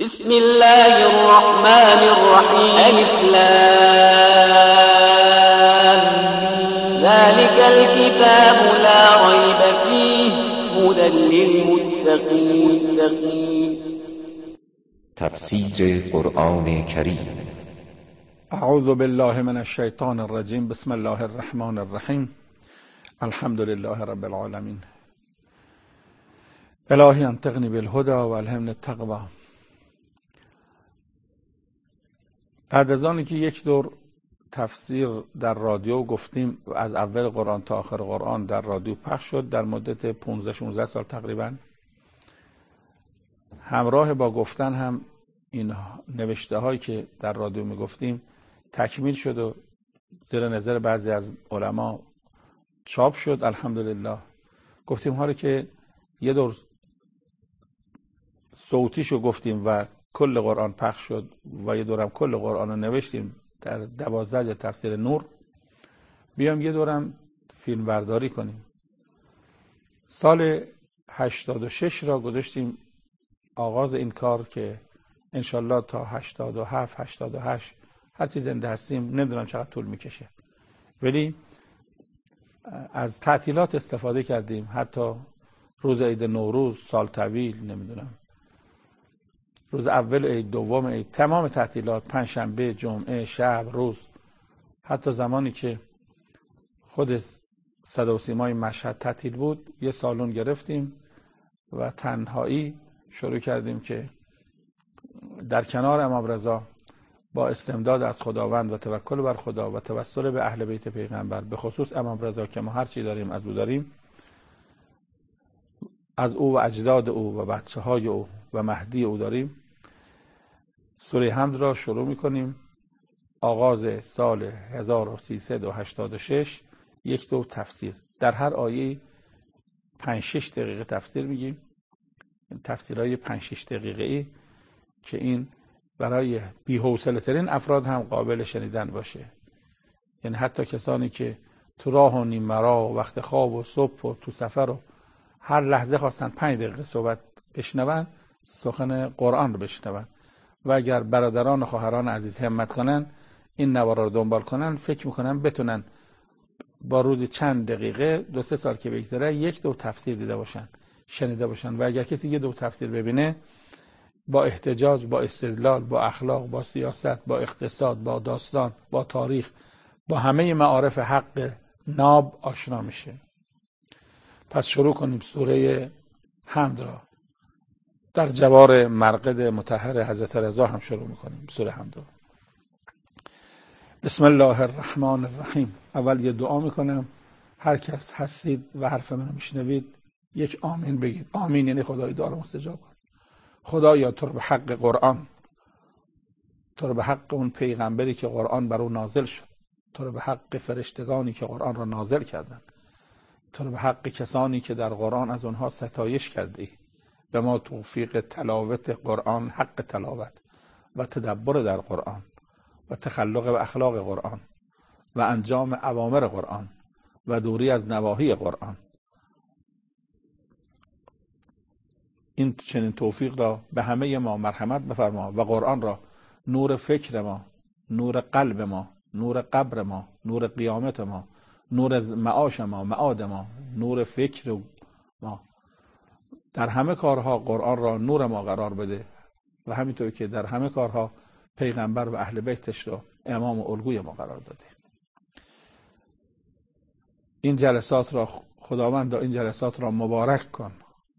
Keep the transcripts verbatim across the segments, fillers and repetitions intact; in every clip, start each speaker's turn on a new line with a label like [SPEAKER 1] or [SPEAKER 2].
[SPEAKER 1] بسم الله الرحمن الرحیم. الف لام ذلك الكتاب لا ريب فيه هدى للمتقين.
[SPEAKER 2] تفسیر قرآن کریم.
[SPEAKER 3] اعوذ بالله من الشیطان الرجیم. بسم الله الرحمن الرحیم. الحمد لله رب العالمین. الهی انطقنی بالهدى و الهمنی التقوی. بعد از آنی که یک دور تفسیر در رادیو گفتیم، از اول قرآن تا آخر قرآن در رادیو پخش شد در مدت پانزده شانزده سال تقریبا. همراه با گفتن هم این نوشته هایی که در رادیو می گفتیم تکمیل شد و زیر نظر بعضی از علما چاپ شد. الحمدلله. گفتیم ها رو که یه دور صوتیشو گفتیم و کل قرآن پخش شد و یه دورم کل قرآن رو نوشتیم در دوازده تفسیر نور. بیام یه دورم فیلم برداری کنیم. سال هشتاد و شش را گذاشتیم آغاز این کار که انشالله تا هشتاد و هفت هشتاد و هشت هر چی زنده هستیم، نمیدونم چقدر طول میکشه، ولی از تعطیلات استفاده کردیم. حتی روز عید نوروز، سال طویل، نمیدونم روز اول عید، دوم عید، تمام تعطیلات، پنجشنبه، جمعه، شب، روز، حتی زمانی که خود صدا و سیمای مشهد تعطیل بود، یه سالن گرفتیم و تنهایی شروع کردیم که در کنار امام رضا با استمداد از خداوند و توکل بر خدا و توسل به اهل بیت پیغمبر، به خصوص امام رضا که ما هر چی داریم از او داریم، از او و اجداد او و بچه های او و مهدی او داریم، سوره حمد را شروع میکنیم. آغاز سال هزار و سیصد و هشتاد و شش یک دو تفسیر، در هر آیه پنج شش دقیقه تفسیر میگیم. تفسیرهای پنج شش دقیقه ای که این برای بی‌حوصله ترین افراد هم قابل شنیدن باشه. یعنی حتی کسانی که تو راه و نیمرا و وقت خواب و صبح و تو سفر و هر لحظه خواستن پنج دقیقه صحبت بشنون، سخن قرآن رو بشنون، و اگر برادران و خواهران عزیز همت کنن این نوارا رو دنبال کنن، فکر میکنن بتونن با روزی چند دقیقه دو سه سال که بگذره یک دو تفسیر دیده باشن، شنیده باشن. و اگر کسی یه دو تفسیر ببینه، با احتجاج، با استدلال، با اخلاق، با سیاست، با اقتصاد، با داستان، با تاریخ، با همه معارف حق ناب آشنا میشه. پس شروع کنیم سوره حمد را. در جوار مرقد مطهر حضرت رضا هم شروع میکنیم سوره حمد را. بسم الله الرحمن الرحیم. اول یه دعا میکنم. هر کس هستید و حرف منو میشنوید یک آمین بگید. آمین یعنی خدای دعا رو مستجاب کن. خدایا تو رو به حق قرآن، تو رو به حق اون پیغمبری که قرآن بر او نازل شد، تو رو به حق فرشتگانی که قرآن را نازل کردن، تو رو به حق کسانی که در قرآن از اونها ستایش کردی، به ما توفیق تلاوت قرآن، حق تلاوت و تدبر در قرآن و تخلق و اخلاق قرآن و انجام اوامر قرآن و دوری از نواهی قرآن. این چنین توفیق را به همه ما مرحمت بفرما و قرآن را نور فکر ما، نور قلب ما، نور قبر ما، نور قیامت ما، نور معاش ما، معاد ما، نور فکر ما، در همه کارها قرآن را نور ما قرار بده و همینطور که در همه کارها پیغمبر و اهل بیتش را امام و الگوی ما قرار داده. این جلسات را خداوند این جلسات را مبارک کن.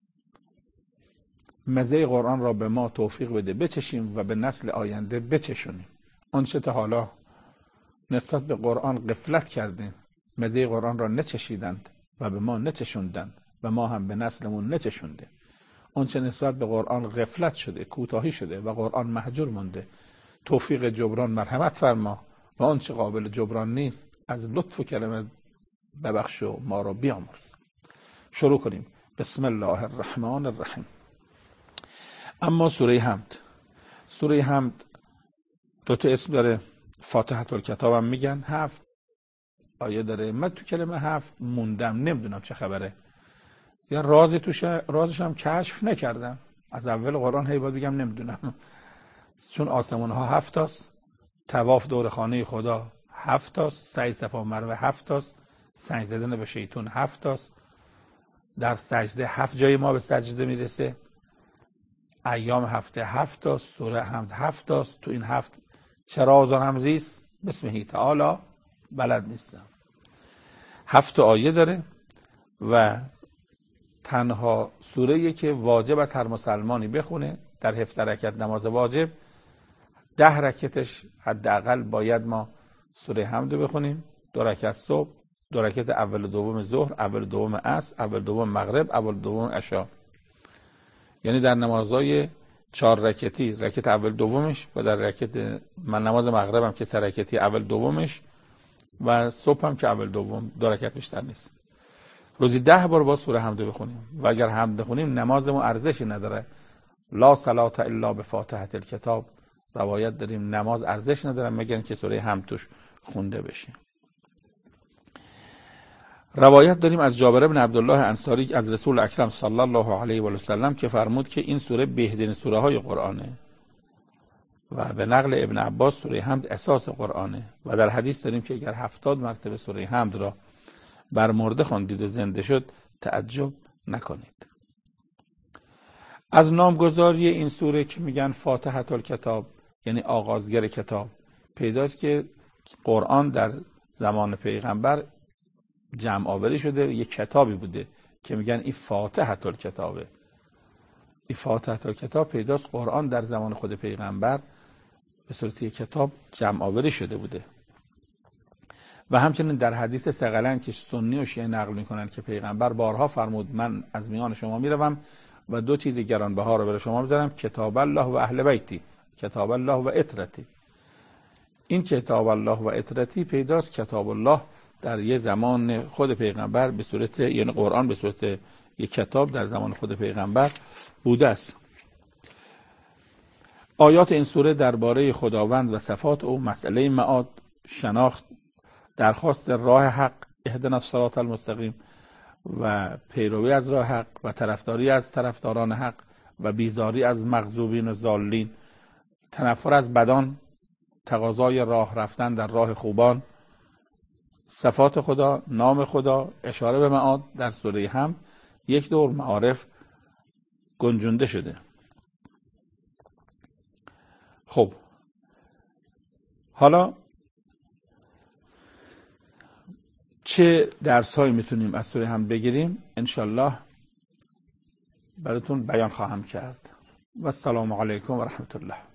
[SPEAKER 3] مزه قرآن را به ما توفیق بده بچشیم و به نسل آینده بچشونیم. آنچه تا حالا نسبت به قرآن غفلت کردیم، مزه قرآن را نچشیدند و به ما نچشوندند و ما هم به نسلمون نچشونده. آنچه نسبت به قرآن غفلت شده، کوتاهی شده و قرآن مهجور مونده، توفیق جبران مرحمت فرما و آنچه قابل جبران نیست از لطف و کرمت ببخش و ما را بیامرز. شروع کنیم. بسم الله الرحمن الرحیم. اما سوره حمد، سوره حمد دو تا اسم داره. فاتحه الکتاب هم میگن. هفت آیه داره. من تو کلمه هفت موندم، نمیدونم چه خبره. یا رازی توش، رازش هم کشف نکردم. از اول قرآن هی باید بگم نمیدونم، چون آسمون ها هفت تاست، طواف دور خانه خدا هفت تاست، سعی صفا مروه هفت تاست، سنگ زدن به شیطان هفت تاست، در سجده هفت جای ما به سجده میرسه، ایام هفته هفت تاست، سوره حمد هفت تاست. تو این هفت چرا آزان همزیست بسمه تعالی بلد نیستم. هفت آیه داره و تنها سوره‌ای که واجب از هر مسلمانی بخونه در هفت رکعت نماز واجب، ده رکعتش حداقل باید ما سوره حمد بخونیم، دو رکعت صبح، دو رکعت اول و دوم ظهر، اول و دوم عصر، اول و دوم مغرب، اول و دوم عشا. یعنی در نمازهای چهار رکعتی رکعت اول دومش و در رکعت من نماز مغرب هم که سه رکعتی اول دومش و صبح هم که اول دوم، دو رکعت بیشتر نیست. روزی ده بار با سوره حمد بخونیم و اگر حمد بخونیم نمازمون ارزشی نداره. لا صلات الا بفاتحه الکتاب، روایت داریم نماز ارزش نداره مگر اینکه سوره حمد توش خونده بشه. روایت داریم از جابر بن عبدالله انصاری از رسول اکرم صلی الله علیه و سلم که فرمود که این سوره بهترین سوره های قرآنه و به نقل ابن عباس سوره حمد اساس قرآنه و در حدیث داریم که اگر هفتاد مرتبه سوره حمد را بر مرده خواندید و زنده شد تعجب نکنید. از نامگذاری این سوره که میگن فاتحه الکتاب یعنی آغازگر کتاب، پیداست که قرآن در زمان پیغمبر جمع آوری شده، یک کتابی بوده که میگن این فاتحه الکتابه. این فاتحه الکتاب پیداست قرآن در زمان خود پیغمبر به صورت یک کتاب جمع آوری شده بوده. و همچنین در حدیث ثقلین که سنی و شیعه نقل میکنن که پیغمبر بارها فرمود من از میان شما میروم و دو چیز گرانبها رو برای شما میذارم، کتاب الله و اهل بیتی، کتاب الله و اطرتی. این کتاب الله و اطرتی پیداست کتاب الله در یه زمان خود پیغمبر به صورت، یعنی قرآن به صورت یک کتاب در زمان خود پیغمبر بوده است. آیات این سوره درباره خداوند و صفات او، مسئله معاد، شناخت، درخواست راه حق اهدنا الصراط المستقیم و پیروی از راه حق و طرفداری از طرفداران حق و بیزاری از مغضوبین و ضالین، تنفر از بدان، تقاضای راه رفتن در راه خوبان، صفات خدا، نام خدا، اشاره به معاد در سوره حمد یک دور معارف گنجونده شده. خب حالا چه درسایی میتونیم از سوره حمد بگیریم؟ انشالله براتون بیان خواهم کرد. و السلام علیکم و رحمت الله.